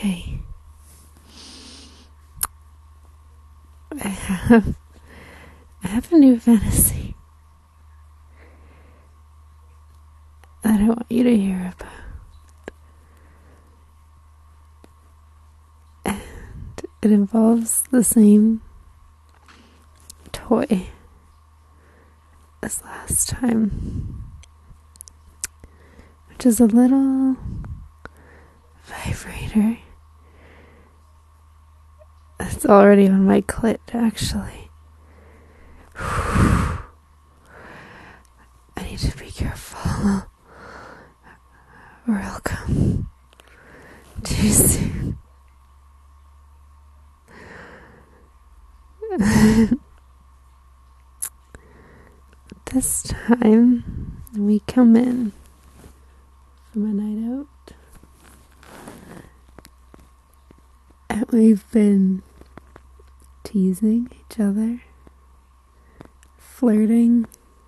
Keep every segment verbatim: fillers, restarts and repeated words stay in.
Okay. I have I have a new fantasy that I want you to hear about. And it involves the same toy as last time, which is a little vibrator. It's already on my clit, actually. I need to be careful, or I'll come too soon. This time, we come in from a night out, and we've been teasing each other, flirting,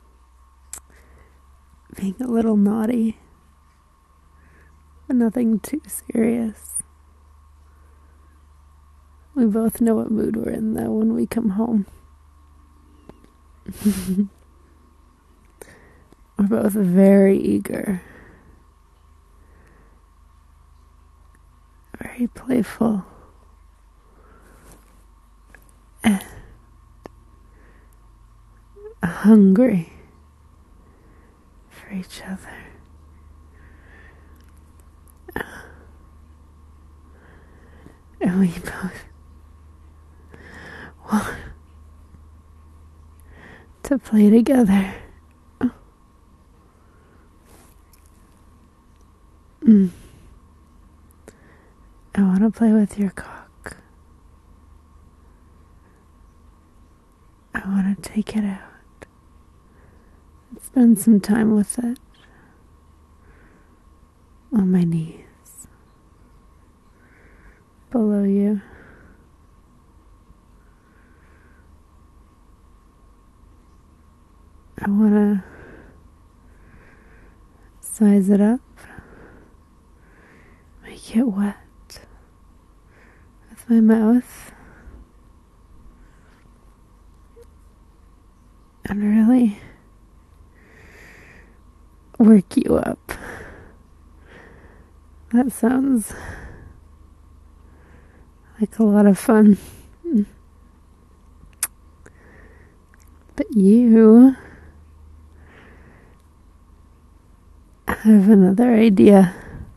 being a little naughty, but nothing too serious. We both know what mood we're in, though, when we come home. We're both very eager, very playful, and hungry for each other. And we both want to play together. Mm. I want to play with your cock. I want to take it out. Spend some time with it. On my knees. Below you. I want to size it up. Make it wet with my mouth, and really work you up. That sounds like a lot of fun. But you have another idea.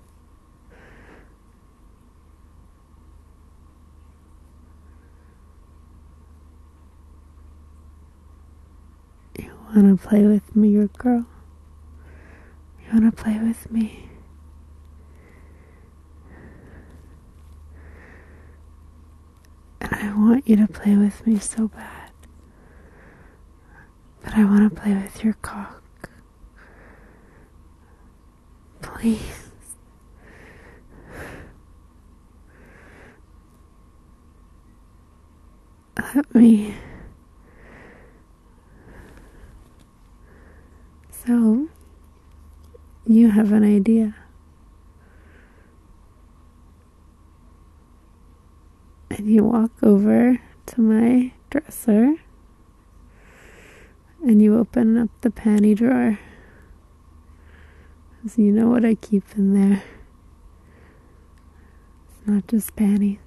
You want to play with me, your girl? You want to play with me? And I want you to play with me so bad. But I want to play with your cock. Please. Let me. So, you have an idea. And you walk over to my dresser and you open up the panty drawer. So you know what I keep in there. It's not just panties.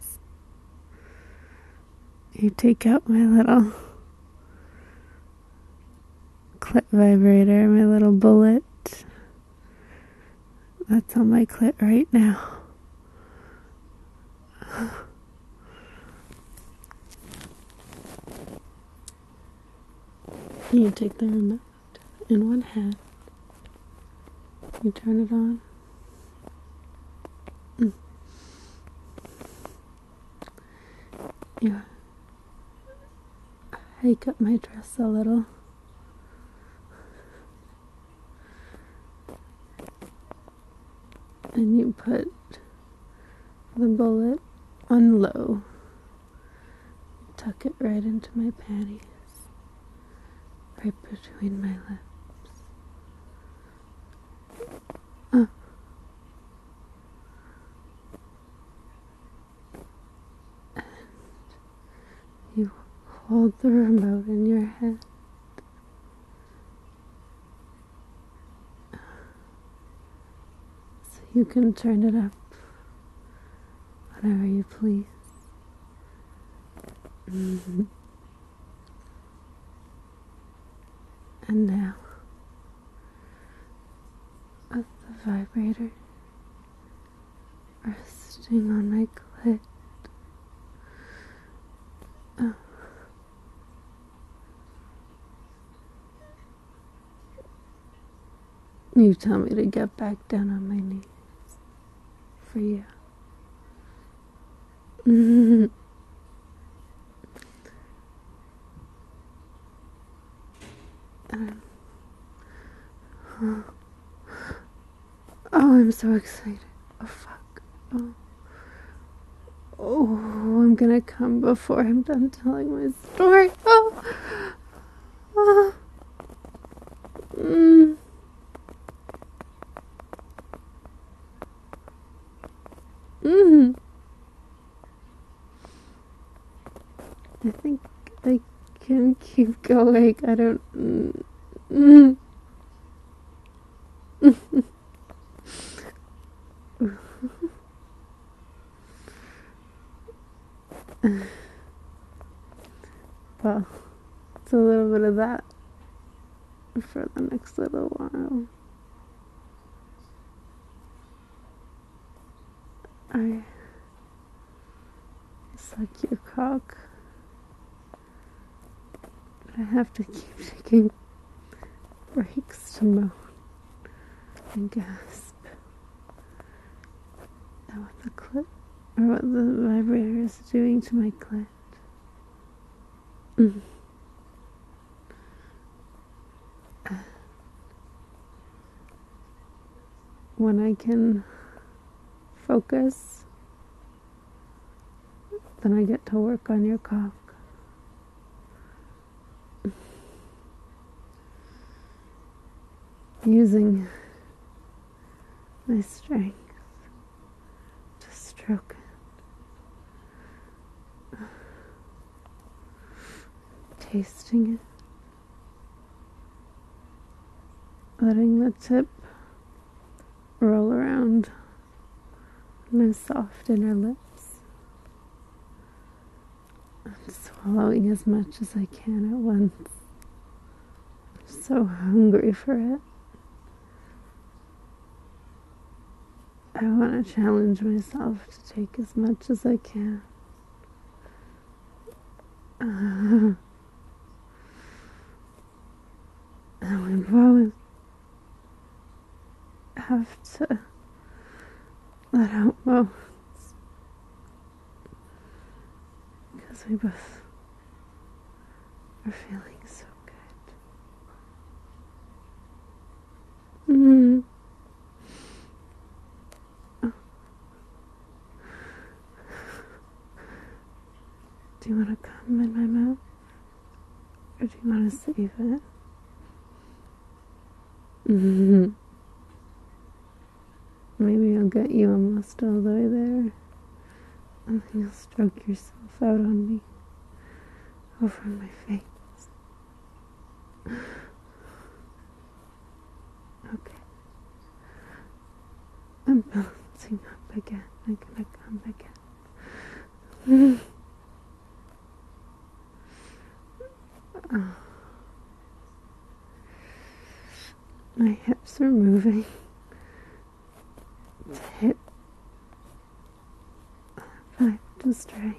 You take out my little clit vibrator, my little bullet. That's on my clit right now. You take the remote in one hand. You turn it on. Mm. You hike up my dress a little. And you put the bullet on low. Tuck it right into my panties. Right between my lips. Uh. hold the remote in your head. So you can turn it up whenever you please. Mm-hmm. And now, with the vibrator resting on my clit, oh. You tell me to get back down on my knees for you. Mm-hmm. Um, oh. oh, I'm so excited. Oh, fuck. Oh. Oh, I'm gonna come before I'm done telling my story. Oh. Oh. Mm. Mm. I think I can keep going. I don't... Mm. Mm. Well, it's a little bit of that for the next little while. I suck your cock, but I have to keep taking breaks to moan and gasp at what the clit, or what the vibrator is doing to my clit. Mm. When I can focus, then I get to work on your cock. Using my strength to stroke it. Tasting it. Letting the tip roll around my soft inner lips. And swallowing as much as I can at once. I'm so hungry for it. I want to challenge myself to take as much as I can. Uh, and we both have to let out moans. Because we both are feeling so good. Mm. Oh. Do you want to come in my mouth? Or do you want to save it? Mm-hmm. Maybe I'll get you almost all the way there. And then you'll stroke yourself out on me. Over my face. Okay. I'm bouncing up again. I'm gonna come again. Oh. My hips are moving. To hit five to straight.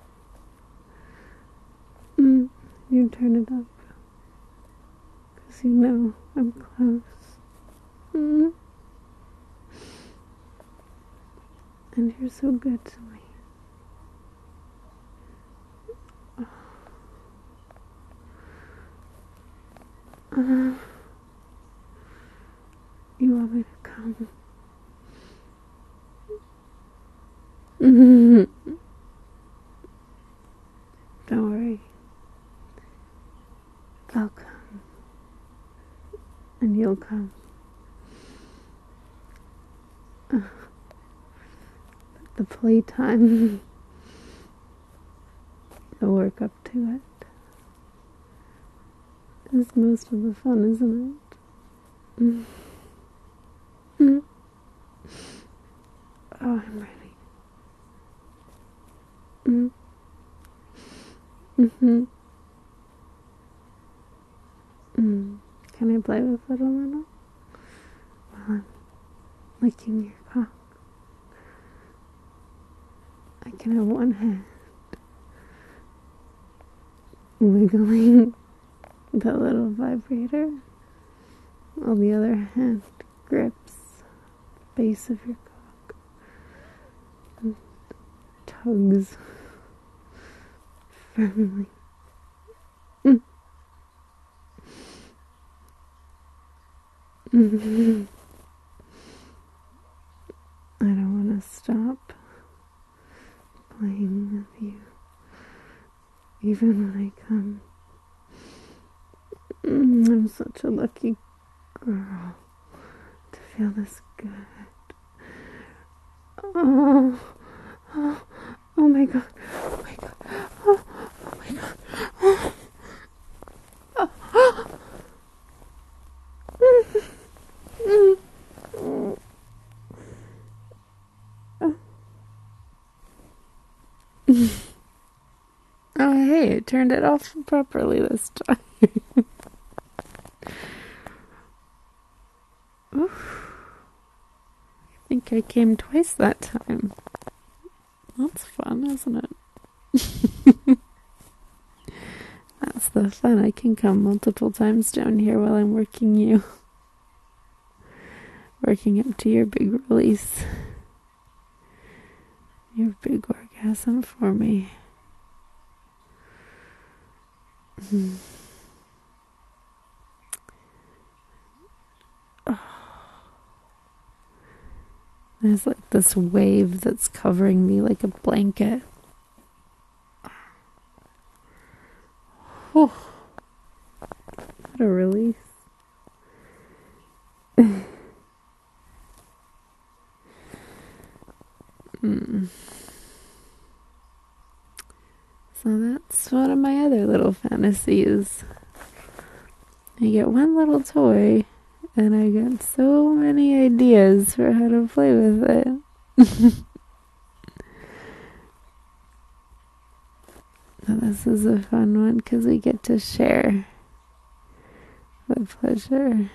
Mm, you turn it up. Because you know I'm close. Mm. And you're so good to me. Oh. Uh, you want me to come? Mm-hmm. Don't worry. I'll come. And you'll come. Uh, the playtime. You'll work up to it. is most of the fun, isn't it? Mm. Mm. Oh, I'm ready. Mm. Mm-hmm. Mm. Can I play with it a little? While I'm licking your cock. I can have one hand wiggling the little vibrator, while the other hand grips the base of your cock and tugs firmly. Mm. Mm-hmm. I don't want to stop playing with you, even when I come. Mm, I'm such a lucky girl to feel this good. Oh, oh, oh my god, oh my god, oh, oh my god, oh, oh, oh. Mm, mm, mm. Oh, hey, it turned it off properly this time. Oof. I think I came twice that time. That's fun, isn't it? That's the fun. I can come multiple times down here while I'm working you. Working up to your big release. Your big orgasm for me. Mm. Oh. There's like this wave that's covering me like a blanket. Oh, what a release. mm. So that's one of my other little fantasies. I get one little toy, and I get so many ideas for how to play with it. But this is a fun one because we get to share the pleasure.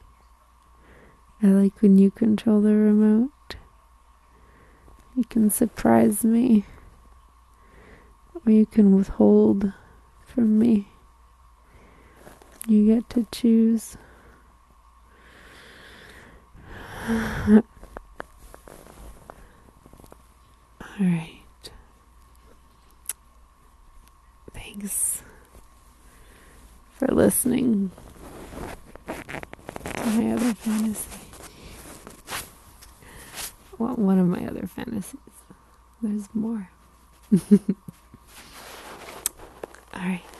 I like when you control the remote. You can surprise me, or you can withhold from me. You get to choose. Alright. Thanks for listening to my other fantasy. Well, one of my other fantasies. There's more. Alright.